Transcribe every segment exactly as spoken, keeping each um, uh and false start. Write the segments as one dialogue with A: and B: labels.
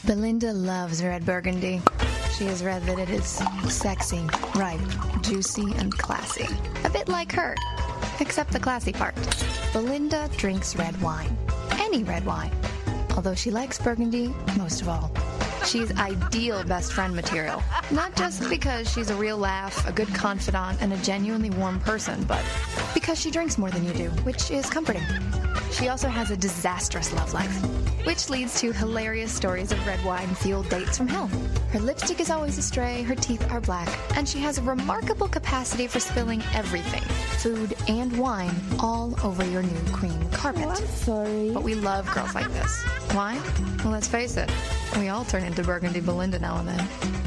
A: Belinda loves red Burgundy. She has read that it is sexy, ripe, juicy, and classy. A bit like her, except the classy part. Belinda drinks red wine. Any red wine. Although she likes Burgundy most of all. She's ideal best friend material. Not just because she's a real laugh, a good confidant, and a genuinely warm person, but because she drinks more than you do, which is comforting. She also has a disastrous love life, which leads to hilarious stories of red wine-fueled dates from hell. Her lipstick is always astray, her teeth are black, and she has a remarkable capacity for spilling everything, food and wine, all over your new cream carpet.
B: Oh, I'm sorry.
A: But we love girls like this. Why? Well, let's face it, we all turn into Burgundy Belinda now and then.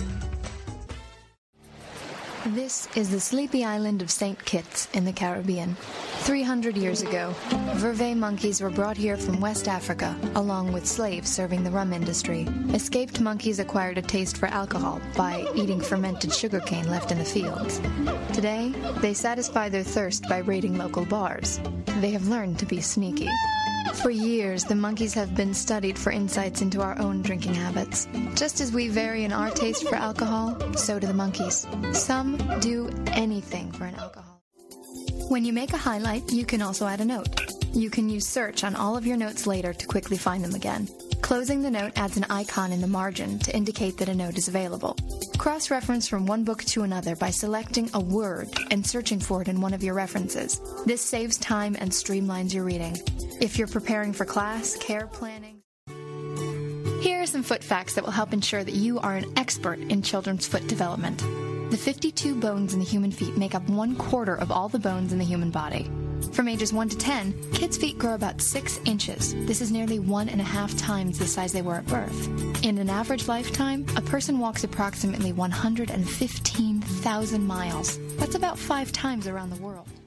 A: This is the sleepy island of Saint Kitts in the Caribbean. three hundred years ago, vervet monkeys were brought here from West Africa, along with slaves serving the rum industry. Escaped monkeys acquired a taste for alcohol by eating fermented sugarcane left in the fields. Today, they satisfy their thirst by raiding local bars. They have learned to be sneaky. For years, the monkeys have been studied for insights into our own drinking habits. Just as we vary in our taste for alcohol, so do the monkeys. Some do anything for an alcohol. When you make a highlight, you can also add a note. You can use search on all of your notes later to quickly find them again. Closing the note adds an icon in the margin to indicate that a note is available. Cross-reference from one book to another by selecting a word and searching for it in one of your references. This saves time and streamlines your reading. If you're preparing for class, care planning... Here are some foot facts that will help ensure that you are an expert in children's foot development. The fifty-two bones in the human feet make up one quarter of all the bones in the human body. From ages one to ten, kids' feet grow about six inches. This is nearly one and a half times the size they were at birth. In an average lifetime, a person walks approximately one hundred fifteen thousand miles. That's about five times around the world.